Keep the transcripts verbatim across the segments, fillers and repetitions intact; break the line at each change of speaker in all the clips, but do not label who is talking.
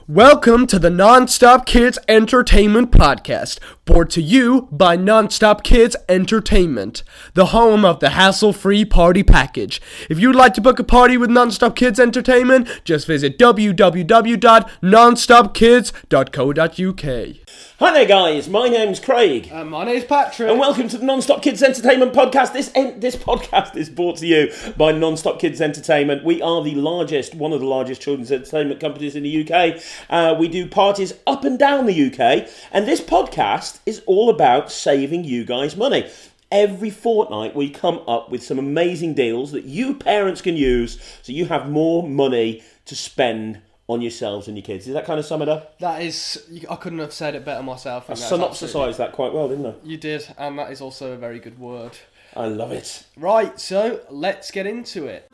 Welcome to the Nonstop Kids Entertainment Podcast, brought to you by Nonstop Kids Entertainment, the home of the hassle-free party package. If you'd like to book a party with Nonstop Kids Entertainment, just visit w w w dot nonstop kids dot co dot u k.
Hi there guys, my name's Craig.
And my name's Patrick.
And welcome to the Non-Stop Kids Entertainment Podcast. This en- this podcast is brought to you by Non-Stop Kids Entertainment. We are the largest, one of the largest children's entertainment companies in the U K. Uh, we do parties up and down the U K. And this podcast is all about saving you guys money. Every fortnight we come up with some amazing deals that you parents can use so you have more money to spend on yourselves and your kids. Does that kind of sum it up?
That is, I couldn't have said it better myself.
I synopsised that quite well, didn't I?
You did, and that is also a very good word.
I love it.
Right, so let's get into it.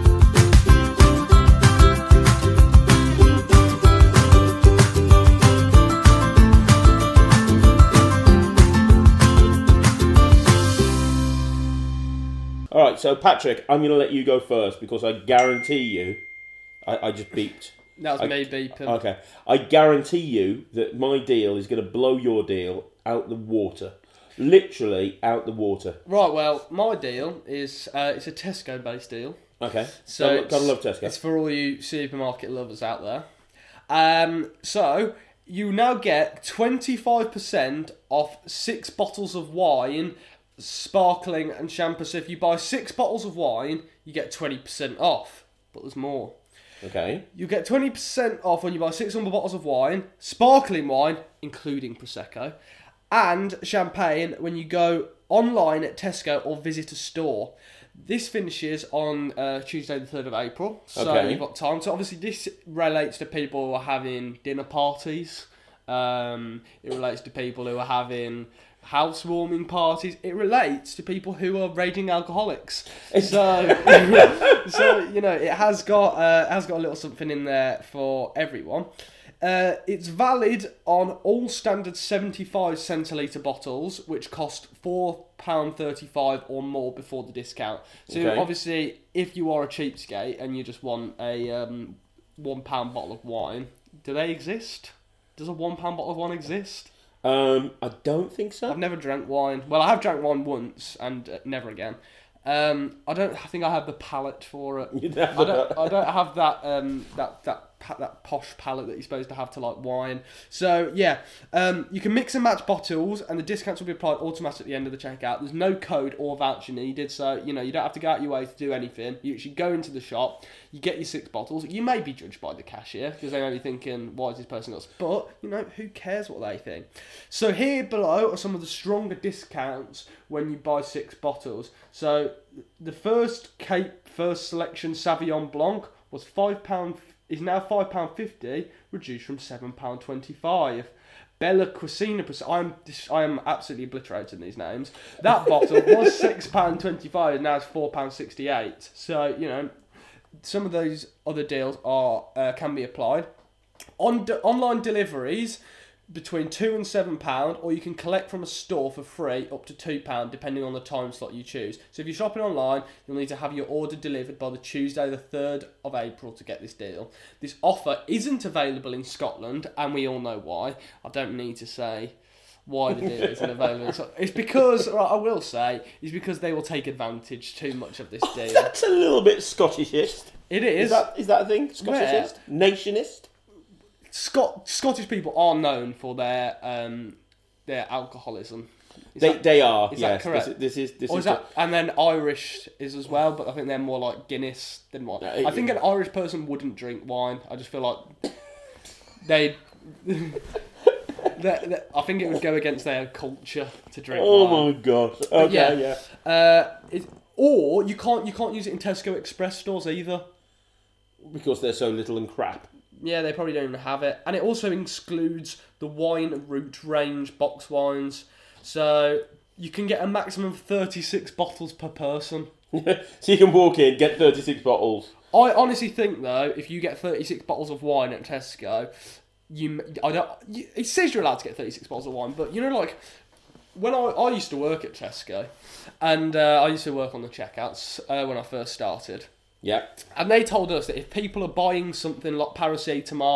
Alright, so Patrick, I'm going to let you go first because I guarantee you, I, I just beeped.
That was
I,
me beeping.
Okay. I guarantee you that my deal is going to blow your deal out the water. Literally out the water.
Right, well, my deal is, uh, it's a Tesco-based deal.
Okay.
So
gotta, gotta love Tesco.
It's for all you supermarket lovers out there. Um, so, you now get twenty-five percent off six bottles of wine, sparkling and champagne. So if you buy six bottles of wine, you get twenty percent off. But there's more.
Okay.
You get twenty percent off when you buy six hundred bottles of wine, sparkling wine, including Prosecco, and champagne when you go online at Tesco or visit a store. This finishes on uh, Tuesday the third of April, so
Okay.
you've got time. So obviously this relates to people who are having dinner parties. Um, it relates to people who are having housewarming parties. It relates to people who are raging alcoholics. So, so you know, it has got uh, has got a little something in there for everyone. Uh, it's valid on all standard seventy-five centilitre bottles, which cost four pounds thirty-five or more before the discount. So
Okay.
obviously, if you are a cheapskate and you just want a um, one pound bottle of wine, do they exist? Does a one pound bottle of wine exist?
Um, I don't think so.
I've never drank wine. Well, I have drank wine once and uh, never again. Um, I don't. I think I have the palate for it.
You
I don't. I don't have that. Um, that that pa- that posh palate that you're supposed to have to like wine. So yeah, um, you can mix and match bottles, and the discounts will be applied automatically at the end of the checkout. There's no code or voucher needed, so you know you don't have to go out your way to do anything. You actually go into the shop, you get your six bottles. You may be judged by the cashier because they may be thinking, "Why is this person got?" But you know, who cares what they think? So here below are some of the stronger discounts when you buy six bottles. So the first Cape First Selection Sauvignon Blanc was five pound. Is now five pound fifty, reduced from seven pound twenty-five. Bella Cucina, I'm I am absolutely obliterating these names. That bottle was six pound twenty-five, and now it's four pound sixty-eight. So you know, some of those other deals are uh, can be applied. On de- online deliveries between two and seven pound, or you can collect from a store for free up to two pound, depending on the time slot you choose. So if you're shopping online, you'll need to have your order delivered by the Tuesday the third of April to get this deal. This offer isn't available in Scotland, and we all know why. I don't need to say why the deal isn't available. So it's because, right, I will say, it's because they will take advantage too much of this
Oh,
deal.
that's a little bit Scottishist.
It is.
Is that is that a thing? Scottishist? Nationist?
Scot- Scottish people are known for their um, their alcoholism. Is
They
that,
they are.
is
yes.
that correct?
This, this is this
or
is.
is that, and then Irish is as well, but I think they're more like Guinness than wine.
Yeah, it-
I think an Irish person wouldn't drink wine. I just feel like they. I think it would go against their culture to drink
Oh
wine.
my gosh. Okay.
yeah.
Yeah.
Uh, it, or you can't you can't use it in Tesco Express stores either.
Because they're so little and crap.
Yeah, they probably don't even have it. And it also excludes the wine route range box wines. So you can get a maximum of thirty-six bottles per person.
So you can walk in, get thirty-six bottles.
I honestly think, though, if you get thirty-six bottles of wine at Tesco, you I don't. You, it says you're allowed to get thirty-six bottles of wine, but you know, like, when I, I used to work at Tesco, and uh, I used to work on the checkouts uh, when I first started.
Yeah.
And they told us that if people are buying something like paracetamol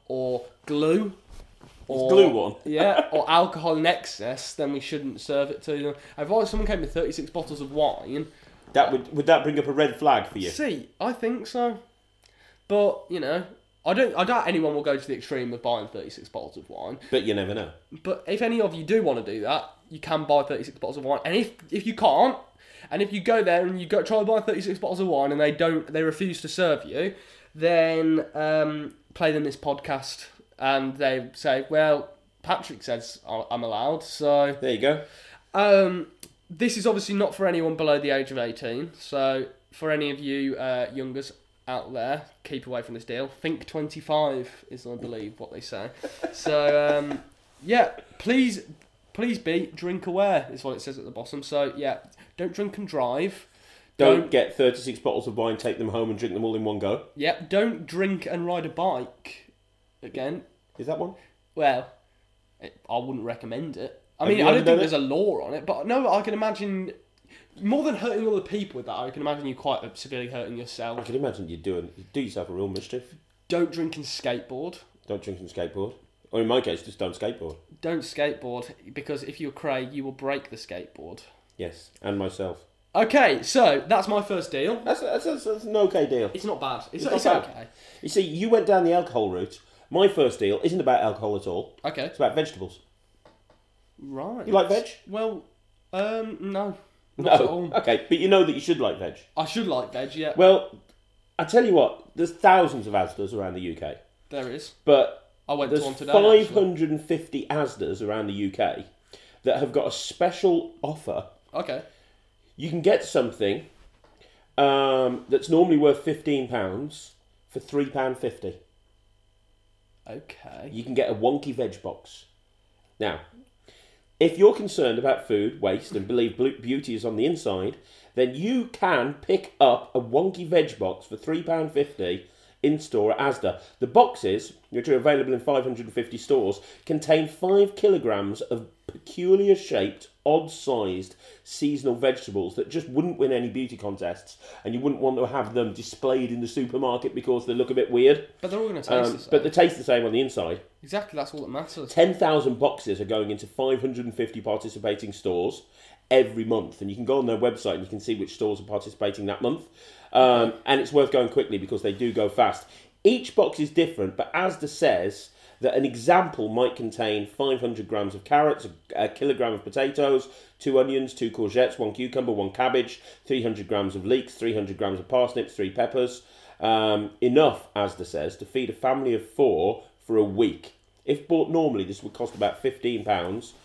or glue, or
glue one.
yeah, or alcohol in excess, then we shouldn't serve it to them. If I- someone came with thirty-six bottles of wine,
That would would that bring up a red flag for you?
see, I think so. But you know, I don't. I doubt anyone will go to the extreme of buying thirty-six bottles of wine.
But you never know.
But if any of you do want to do that, you can buy thirty-six bottles of wine. And if if you can't, and if you go there and you go try to buy thirty-six bottles of wine and they don't, they refuse to serve you, then um, play them this podcast and they say, well, Patrick says I'm allowed, so
There you go.
um, this is obviously not for anyone below the age of eighteen. So for any of you uh, youngers out there, keep away from this deal. Think twenty-five is, I believe, what they say. So um, yeah, please, please be drink aware is what it says at the bottom. So yeah, don't drink and drive.
Don't,
Don't-
get thirty-six bottles of wine, take them home and drink them all in one go.
Yeah, don't drink and ride a bike. Again,
Is that one?
well, it, I wouldn't recommend it. I
Have
mean,
you
I
ever
don't
done
think
it?
there's a law on it, but no, I can imagine more than hurting other people with that. I can imagine you quite severely hurting
I
yourself.
can imagine you're doing you do yourself a real mischief.
Don't drink and skateboard.
Don't drink and skateboard. Or in my case, just don't skateboard.
Don't skateboard because if you're Craig, you will break the skateboard.
Yes, and myself.
Okay, so that's my first deal.
That's that's, that's, that's an okay deal.
It's not bad. It's,
It's
it's,
not bad.
okay.
You see, you went down the alcohol route. My first deal isn't about alcohol at all.
Okay.
It's about vegetables.
Right.
You like veg?
Well, um, no. Not at all.
Okay, but you know that you should like veg.
I should like veg, yeah.
Well, I tell you what, there's thousands of Asdas around the U K,
There is.
but
I went to
there's
one today.
five
actually.
hundred fifty Asdas around the U K that have got a special offer.
Okay.
You can get something um, that's normally worth fifteen pounds for three pounds fifty.
Okay.
You can get a wonky veg box. Now, if you're concerned about food waste and believe blu- beauty is on the inside, then you can pick up a wonky veg box for three pounds fifty in store at Asda. The boxes, which are available in five hundred fifty stores, contain five kilograms of peculiar shaped, odd sized seasonal vegetables that just wouldn't win any beauty contests, and you wouldn't want to have them displayed in the supermarket because they look a bit weird.
But they're all going to taste
Um,
the same.
but they taste the same on the inside.
Exactly, that's all that matters.
ten thousand boxes are going into five hundred fifty participating stores every month, and you can go on their website and you can see which stores are participating that month. Um, and it's worth going quickly because they do go fast. Each box is different, but Asda says that an example might contain five hundred grams of carrots, a, a kilogram of potatoes, two onions, two courgettes, one cucumber, one cabbage, three hundred grams of leeks, three hundred grams of parsnips, three peppers. Um, enough, Asda says, to feed a family of four for a week. If bought normally, this would cost about fifteen pounds,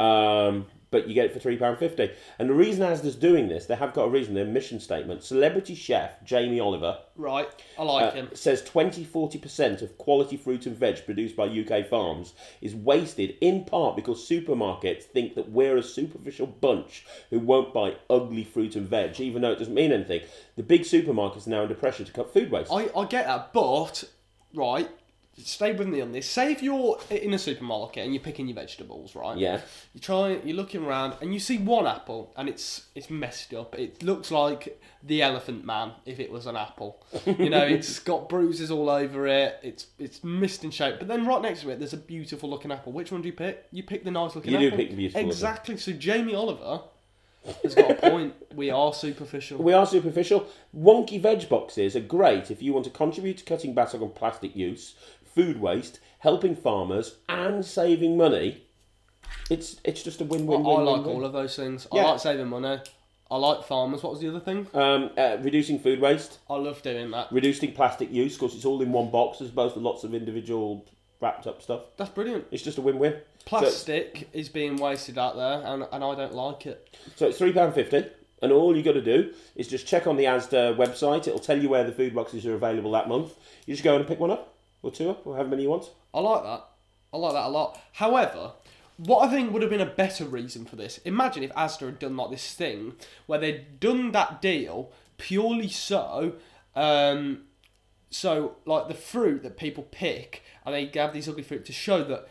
um, but you get it for three pounds fifty. And the reason Asda's doing this, they have got a reason, their mission statement. Celebrity chef Jamie Oliver
Right, I like
uh,
him.
says twenty to forty percent of quality fruit and veg produced by U K farms is wasted in part because supermarkets think that we're a superficial bunch who won't buy ugly fruit and veg, even though it doesn't mean anything. The big supermarkets are now under pressure to cut food waste.
I, I get that, but, right, stay with me on this. Say if you're in a supermarket and you're picking your vegetables, right?
Yeah.
You try, you're looking around and you see one apple and it's it's messed up. It looks like the Elephant Man if it was an apple. You know, it's got bruises all over it. It's it's missed in shape. But then right next to it, there's a beautiful looking apple. Which one do you pick? You pick the nice looking
You
apple.
do pick the beautiful looking.
Exactly. So Jamie Oliver has got a point. We are superficial.
We are superficial. Wonky veg boxes are great if you want to contribute to cutting back on plastic use, food waste, helping farmers, and saving money. It's it's just a
I,
win-win.
I
win,
like
win, win.
all of those things.
Yeah.
I like saving money. I like farmers. What was the other thing?
Um, uh, reducing food waste,
I love doing that.
reducing plastic use because it's all in one box as opposed to lots of individual wrapped up stuff.
That's brilliant.
It's just a win-win.
Plastic is being wasted out there, and, and I don't like it.
So it's three pounds fifty, and all you got to do is just check on the Asda website. It'll tell you where the food boxes are available that month. You just go in and pick one up, or two up, or however many you want.
I like that. I like that a lot. However, what I think would have been a better reason for this, imagine if Asda had done like this thing where they'd done that deal purely so, um, so like the fruit that people pick, and they have these ugly fruit to show that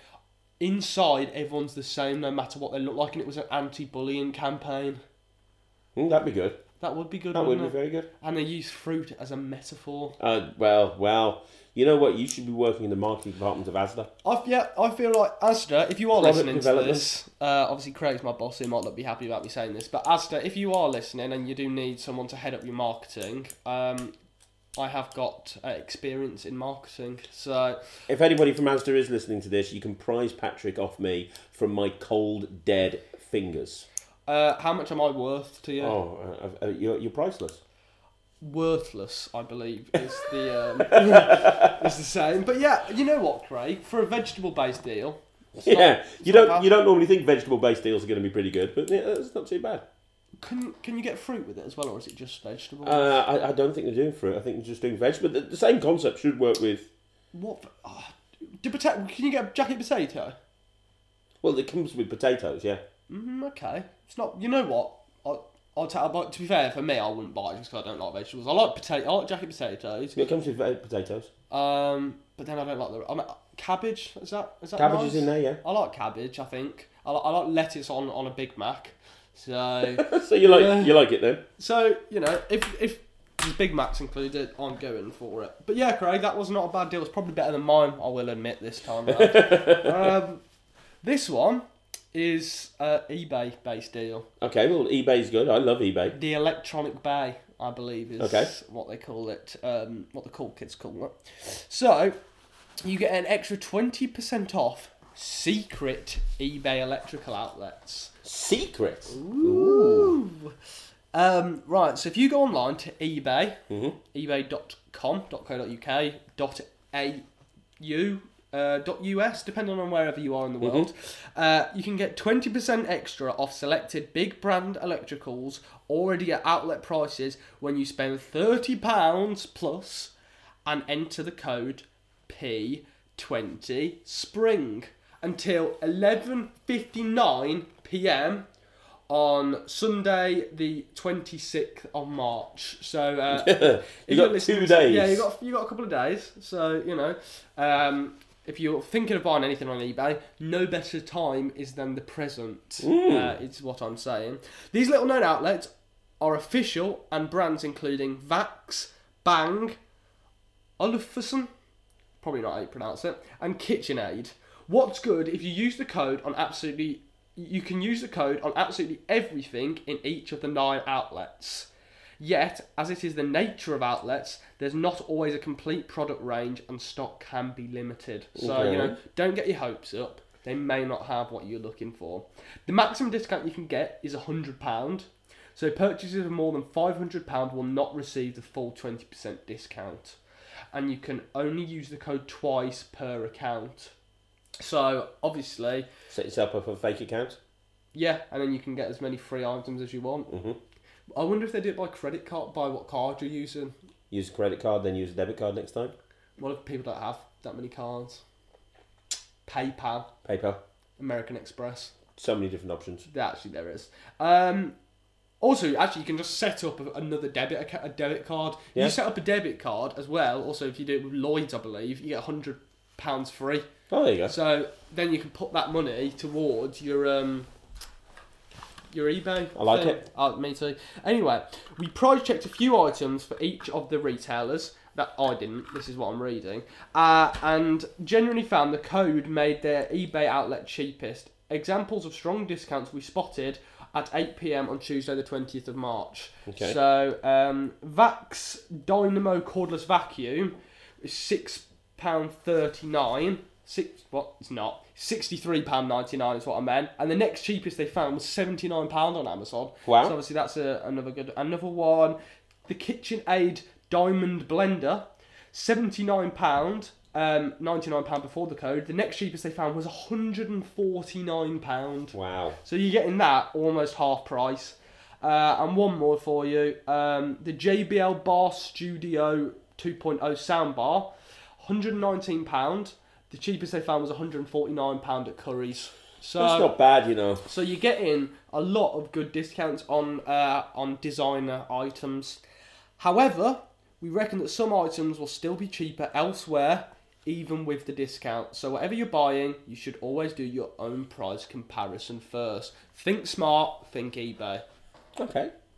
inside everyone's the same no matter what they look like, and it was an anti-bullying campaign.
Mm, that'd be good.
That would be good,
That would
wouldn't
be
it?
very good.
And they use fruit as a metaphor.
Uh, well, well, you know what? You should be working in the marketing department of Asda.
I yeah, I feel like Asda, if you are
Product
listening to
development.
this, uh, obviously Craig's my boss, he might not be happy about me saying this, but Asda, if you are listening and you do need someone to head up your marketing, um, I have got uh, experience in marketing, so...
If anybody from Asda is listening to this, you can prize Patrick off me from my cold, dead fingers.
Uh, how much am I worth to you?
Oh, uh, uh, you're, you're priceless.
Worthless, I believe, is the um, is the same. But yeah, you know what, Craig? For a vegetable-based deal, it's
Yeah,
not- it's
you
not
don't
bad.
you don't normally think vegetable-based deals are going to be pretty good, but yeah, it's not too bad.
Can can you get fruit with it as well, or is it just vegetable?
Uh, I, I don't think they're doing fruit. I think they're just doing veg. But the, the same concept should work with.
what? Oh, do pota- Can you get a jacket potato?
Well, it comes with potatoes, yeah.
Mm, okay, it's not. You know what? I I'll tell. But to be fair, for me, I wouldn't buy it just because I don't like vegetables. I like potato. I like jacket potatoes.
It comes with ve- potatoes.
Um, but then I don't like the. I mean, cabbage. Is that is that
Cabbage
nice?
is in there, yeah.
I like cabbage. I think I like, I like lettuce on, on a Big Mac. So
So you like
Yeah.
you like it then?
so you know if if there's Big Macs included, I'm going for it. But yeah, Craig, that was not a bad deal. It's probably better than mine. I will admit this time round. um, this one is a eBay based deal.
Okay, well eBay's good. I love eBay.
The Electronic Bay, I believe, is
Okay.
what they call it. Um, what the cool kids call it. So you get an extra twenty percent off secret eBay electrical outlets.
Secret.
Ooh. Um, right, so if you go online to eBay,
Mhm.
ebay dot com, .co.uk, dot .au, uh, dot .us, depending on wherever you are in the world, uh, you can get twenty percent extra off selected big brand electricals already at outlet prices when you spend thirty pounds plus and enter the code P twenty spring until eleven fifty-nine p m on Sunday, the twenty-sixth of March. So uh,
You
if
got
you're listening
two
to-
days.
Yeah, you got you got a couple of days. So you know, um, if you're thinking of buying anything on eBay, no better time is than the present.
Mm.
Uh, it's what I'm saying. These little known outlets are official and brands including Vax, Bang, Olufsen, probably not how you pronounce it, and KitchenAid. What's good if you use the code on absolutely, you can use the code on absolutely everything in each of the nine outlets. Yet, as it is the nature of outlets, there's not always a complete product range and stock can be limited. So,
Okay.
you know, don't get your hopes up. They may not have what you're looking for. The maximum discount you can get is one hundred pounds. So purchases of more than five hundred pounds will not receive the full twenty percent discount. And you can only use the code twice per account. So, obviously,
Set yourself up a fake account.
yeah, and then you can get as many free items as you want.
Mhm.
I wonder if they do it by credit card, by what card you're using.
Use a credit card, then use a debit card next time.
What if people don't have that many cards? PayPal,
PayPal.
American Express.
So many different options.
Actually, there is. Um, also, actually, you can just set up a- another debit acca- a debit card.
Yeah.
You set up a debit card as well. Also, if you do it with Lloyd's, I believe, you get one hundred pounds free.
Oh, there you go.
So then you can put that money towards your um your eBay.
I like
thing.
it.
Oh, me too. Anyway, we price checked a few items for each of the retailers. That I didn't. This is what I'm reading. Uh, and genuinely found the code made their eBay outlet cheapest. Examples of strong discounts we spotted at eight p m on Tuesday the twentieth of March.
Okay.
So um, Vax Dynamo cordless vacuum is six pound thirty-nine. Six what? It's not. sixty-three pound ninety-nine is what I meant. And the next cheapest they found was seventy-nine pound on Amazon.
Wow.
So obviously that's a, another good. Another one, the KitchenAid Diamond Blender, seventy-nine pound. Um, ninety-nine pound before the code. The next cheapest they found was one hundred forty-nine pound.
Wow.
So you're getting that almost half price. Uh, and one more for you. Um, the J B L Bar Studio two point oh soundbar, one hundred nineteen pound. The cheapest they found was one hundred forty-nine pound at Curry's. So
That's not bad, you know.
so you're getting a lot of good discounts on uh, on designer items. However, we reckon that some items will still be cheaper elsewhere, even with the discount. So whatever you're buying, you should always do your own price comparison first. Think smart, think eBay.
Okay.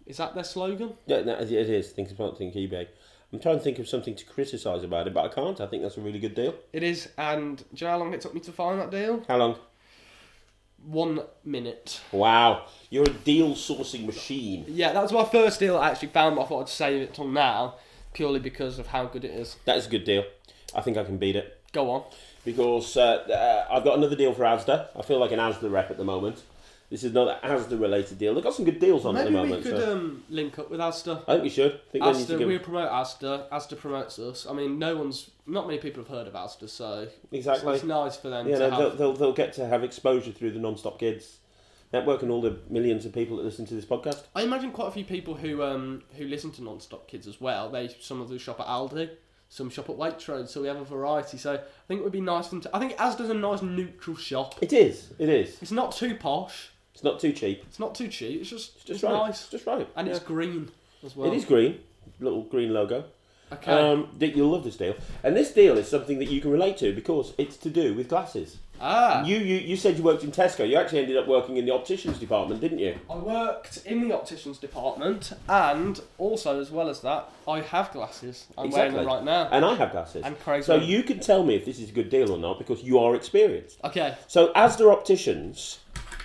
Is that their slogan?
Yeah, no, it is. Think smart, think eBay. I'm trying to think of something to criticise about it, but I can't. I think that's a really good deal.
It is, and do you know how long it took me to find that deal?
How long?
One minute.
Wow, you're a deal sourcing machine.
Yeah, that was my first deal I actually found, but I thought I'd save it till now, purely because of how good it is.
That is a good deal. I think I can beat it.
Go on.
Because uh, uh, I've got another deal for Asda. I feel like an Asda rep at the moment. This is another Asda-related deal. They've got some good deals on
Maybe
at the moment.
we could
so.
um, link up with Asda.
I think we should. I think we need to
Asda,
give...
we promote Asda. Asda promotes us. I mean, no one's, not many people have heard of Asda, so
Exactly.
it's nice for them
Yeah,
to
no,
have.
they'll, they'll, they'll get to have exposure through the Non-Stop Kids network and all the millions of people that listen to this podcast.
I imagine quite a few people who um who listen to Non-Stop Kids as well. They some of them shop at Aldi, some shop at Waitrose, so we have a variety. So I think it would be nice for them to. I think Asda's a nice neutral shop.
It is. It is.
It's not too posh.
It's not too cheap.
It's not too cheap. It's just
It's just
it's
right.
nice,
It's just right.
and
Yeah.
it's green as well.
It is green. Little green logo.
Okay.
Um, Dick, you'll love this deal. And this deal is something that you can relate to because it's to do with glasses.
ah.
You, you you said you worked in Tesco. You actually ended up working in the opticians department, didn't you?
I worked in the opticians department, and also as well as that, I have glasses. I'm wearing them right now.
And I have glasses.
And Craig's
so
wearing-
you can tell me if this is a good deal or not because you are experienced.
Okay.
So Asda Opticians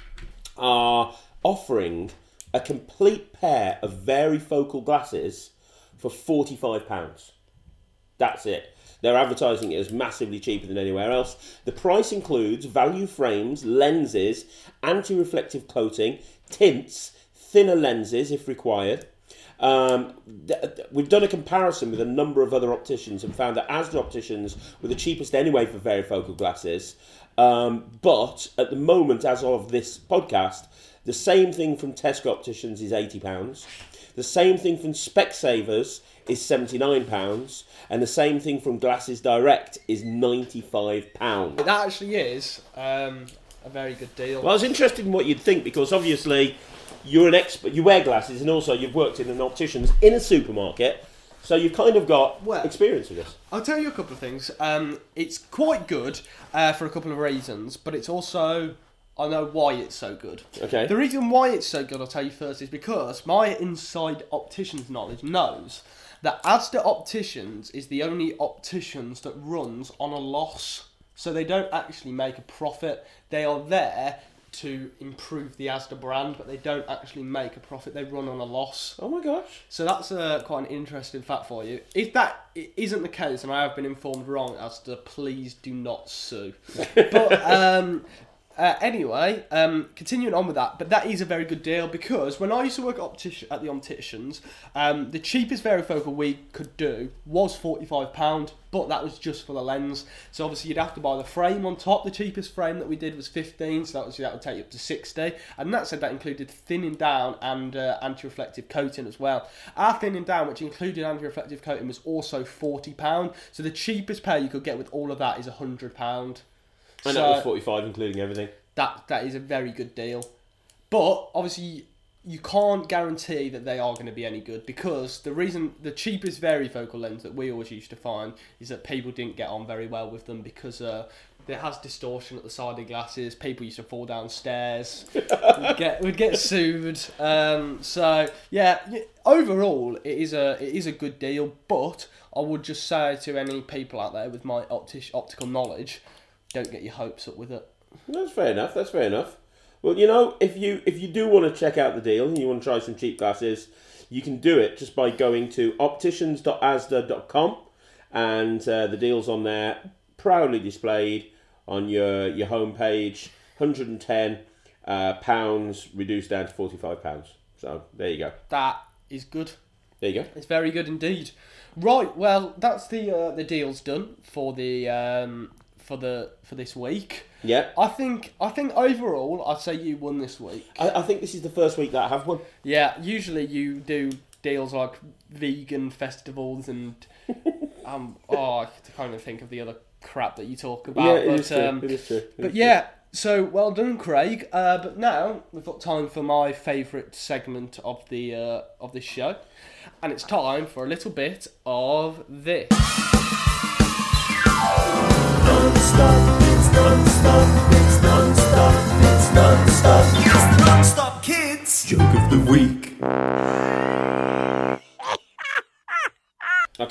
are offering a complete pair of varifocal glasses for forty-five pounds. That's it. They're advertising it as massively cheaper than anywhere else. The price includes value frames, lenses, anti-reflective coating, tints, thinner lenses if required. Um, th- th- we've done a comparison with a number of other opticians and found that Asda Opticians were the cheapest anyway for varifocal glasses. Um, but at the moment, as of this podcast, the same thing from Tesco Opticians is eighty pounds. The same thing from Specsavers is seventy-nine pounds. And the same thing from Glasses Direct is ninety-five pounds.
That actually is um, a very good deal.
Well, I was interested in what you'd think because obviously you're an expert. You wear glasses and also you've worked in an optician's in a supermarket. So you've kind of got
Well-
experience with this.
I'll tell you a couple of things. Um, it's quite good uh, for a couple of reasons, but it's also, I know why it's so good.
Okay.
The reason why it's so good, I'll tell you first, is because my inside opticians knowledge knows that Asda Opticians is the only opticians that runs on a loss. So they don't actually make a profit. They are there to improve the Asda brand, but they don't actually make a profit. They run on a loss.
Oh my gosh.
So that's uh, quite an interesting fact for you. If that i- isn't the case, and I have been informed wrong, Asda, please do not sue. But um, uh, anyway, um, continuing on with that, but that is a very good deal because when I used to work at, optic- at the opticians, um, the cheapest varifocal we could do was forty-five pounds, but that was just for the lens. So obviously you'd have to buy the frame on top. The cheapest frame that we did was fifteen, so that, was, that would take you up to sixty. And that said, that included thinning down and uh, anti-reflective coating as well. Our thinning down, which included anti-reflective coating, was also forty pounds. So the cheapest pair you could get with all of that is one hundred pounds.
And
So
that was forty-five including everything.
that that is a very good deal. But obviously you can't guarantee that they are going to be any good because the reason the cheapest varifocal lens that we always used to find is that people didn't get on very well with them because uh, it has distortion at the side of glasses. People used to fall down stairs. we'd get we'd get sued. Um, so yeah, y- overall it is a it is a good deal. But I would just say to any people out there with my optic optical knowledge, don't get your hopes up with it.
That's fair enough. That's fair enough. Well, you know, if you if you do want to check out the deal and you want to try some cheap glasses, you can do it just by going to opticians dot asda dot com, and uh, the deal's on there, proudly displayed on your your homepage. one hundred ten uh, pounds reduced down to forty-five pounds. So there you go.
That is good.
There you go.
It's very good indeed. Right, well, that's the uh, the deals done for the um, for the for this week.
Yeah.
I think I think overall, I'd say you won this week.
I, I think this is the first week that I have one.
Yeah, usually you do deals like vegan festivals and um oh I can't even think of the other crap that you talk about.
Yeah, it
but,
is true.
Um,
It is true. It
But
is true.
yeah, so well done, Craig. Uh, but now we've got time for my favourite segment of the uh, of this show, and it's time for a little bit of this.
Non-stop, it's non-stop, it's non-stop, it's non-stop, it's the non-stop kids joke of the week.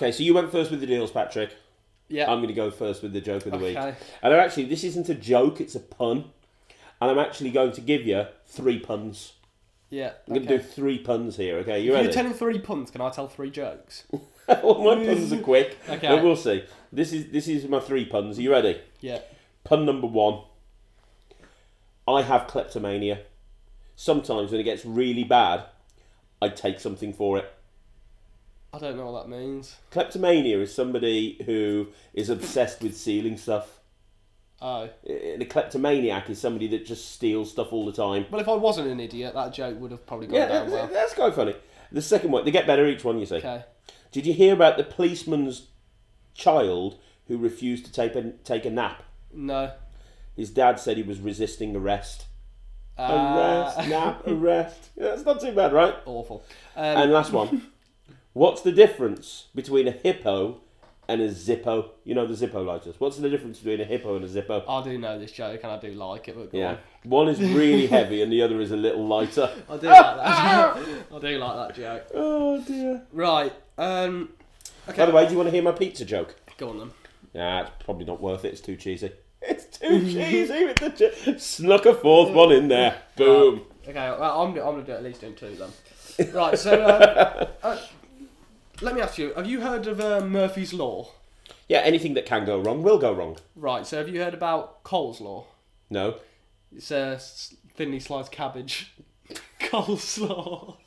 Okay, so you went first with the deals, Patrick.
Yeah.
I'm going to go first with the joke of the week.
Okay.
And I'm actually, this isn't a joke, it's a pun. And I'm actually going to give you three puns.
Yeah.
I'm going to do three puns here, okay? You
If
ready?
you're telling three puns, can I tell three jokes?
Well, my puns are quick.
Okay.
But we'll see. This is this is my three puns. Are you ready?
Yeah.
Pun number one. I have kleptomania. Sometimes when it gets really bad, I take something for it.
I don't know what that means.
Kleptomania is somebody who is obsessed with stealing stuff.
Oh.
And a kleptomaniac is somebody that just steals stuff all the time.
Well, if I wasn't an idiot, that joke would have probably gone
Yeah,
down
that's,
well.
that's quite funny. The second one, they get better each one, you see.
Okay.
Did you hear about the policeman's child who refused to take a, take a nap?
No.
His dad said he was resisting arrest.
Uh,
Arrest, nap, arrest. Yeah, that's not too bad, right?
Awful. Um,
And last one. What's the difference between a hippo and a Zippo? You know the Zippo lighters. What's the difference between a hippo and a Zippo?
I do know this joke and I do like it, but go
Yeah.
on.
One is really heavy and the other is a little lighter.
I do like that joke. I do like that joke.
Oh dear.
Right. Um, okay.
By the way, do you want to hear my pizza joke?
Go on then.
Nah, it's probably not worth it. It's too cheesy. It's too cheesy with the ch- snuck a fourth one in there. Boom.
Okay, well, I'm, I'm going to do at least do two then. Right, so um, uh, let me ask you, have you heard of uh, Murphy's Law?
Yeah, anything that can go wrong will go wrong.
Right, so have you heard about Cole's Law?
No.
It's uh, s- thinly sliced cabbage. Coleslaw.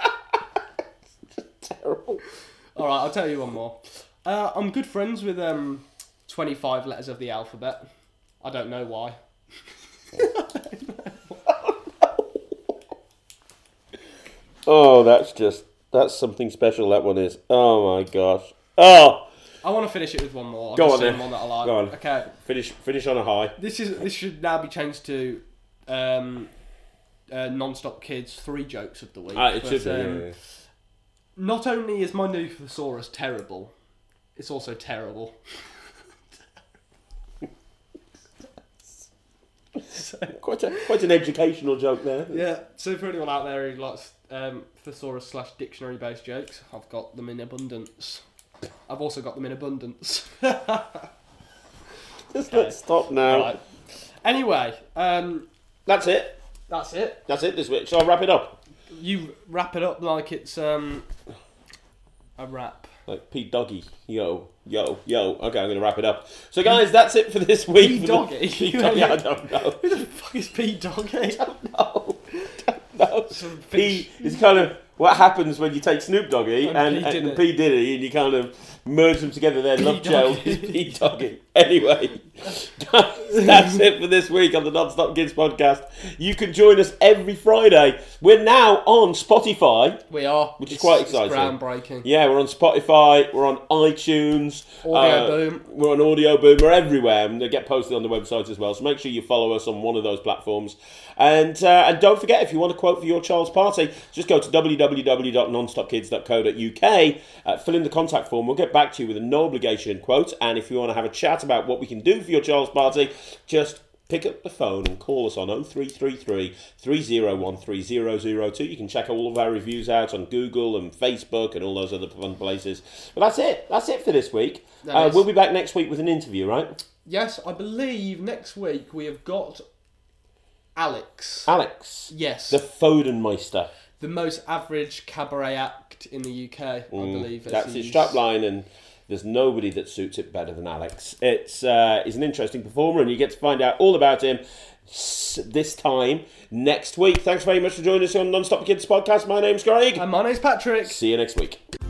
Terrible.
Alright, I'll tell you one more. Uh, I'm good friends with um, twenty-five letters of the alphabet. I don't know why.
Oh, that's just, that's something special, that one is. Oh my gosh. Oh!
I want to finish it with one more. I'll
Go
just
on
say
then.
one that I like.
Go on.
Okay.
Finish finish on a high.
This is this should now be changed to um, uh, Non-Stop Kids three jokes of the week.
Ah, it
But,
should be.
um,
yeah, yeah.
Not only is my Nothosaurus terrible, it's also terrible. so,
Quite, a, quite an educational joke there.
yeah, so for anyone out there who likes um, thesaurus slash dictionary based jokes, I've got them in abundance. I've also got them in abundance.
Just let's stop now.
Right. Anyway, um,
That's it.
that's it.
That's it this week. Shall I wrap it up?
You wrap it up like it's um, a rap.
Like P Doggy. Yo, yo, yo. Okay, I'm going to wrap it up. So, guys, that's it for this week.
P Doggy?
P Doggy, I don't know.
Who the fuck is P Doggy?
No. No.
Some
P
fish.
is kind of what happens when you take Snoop Doggy
And
and,
P
and,
Diddy.
P Diddy and you kind of merge them together. Their
P
love child
Doggy.
is P Doggy. Anyway, that's it for this week on the Non-Stop Kids podcast. You can join us every Friday. We're now on Spotify.
We are.
Which is
It's-
quite
it's
exciting.
groundbreaking.
Yeah, we're on Spotify. We're on iTunes.
Audio
uh,
Boom.
We're on Audio Boom. We're everywhere, and they get posted on the website as well. So make sure you follow us on one of those platforms. And uh, and don't forget, if you want a quote for your child's party, just go to w w w dot non stop kids dot co dot u k. Uh, fill in the contact form. We'll get back to you with a no obligation quote. And if you want to have a chat about what we can do for your child's party, just pick up the phone and call us on oh three three three, three oh one, three oh oh two. You can check all of our reviews out on Google and Facebook and all those other fun places. But that's it. That's it for this week.
That
Uh,
is.
we'll be back next week with an interview, right?
Yes, I believe next week we have got Alex.
Alex,
Yes.
the Fodenmeister.
The most average cabaret act in the U K, I believe. as
That's his
he's-
strapline, and there's nobody that suits it better than Alex. It's uh, he's an interesting performer, and you get to find out all about him s- this time next week. Thanks very much for joining us on Non-Stop Kids podcast. My name's Craig.
And my name's Patrick.
See you next week.